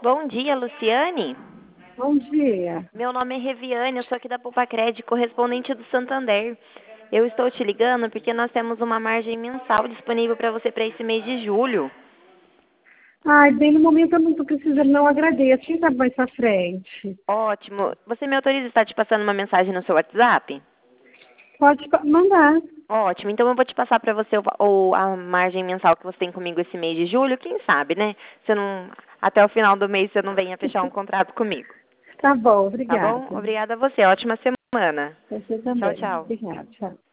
Bom dia, Luciane. Bom dia. Meu nome é Reviane, eu sou aqui da Poupa-Cred, correspondente do Santander. Eu estou te ligando porque nós temos uma margem mensal disponível para você para esse mês de julho. Ai, bem no momento eu não estou precisando, não agradeço. Quem sabe mais pra frente? Ótimo. Você me autoriza a estar te passando uma mensagem no seu WhatsApp? Pode mandar. Ótimo. Então eu vou te passar para você a margem mensal que você tem comigo esse mês de julho. Quem sabe, né? Você não, até o final do mês você não venha fechar um contrato comigo. Tá bom, Tá obrigada. bom? Obrigada a você. Ótima semana. Você Tchau, também. tchau. Obrigada, tchau.